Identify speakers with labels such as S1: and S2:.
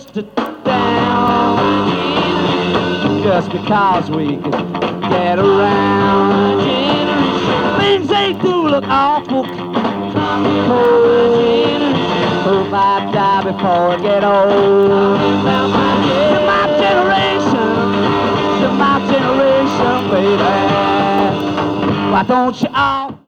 S1: down just because we can get around. Things they do look awful cold. Hope I die before I get old. To my generation, baby, why don't you all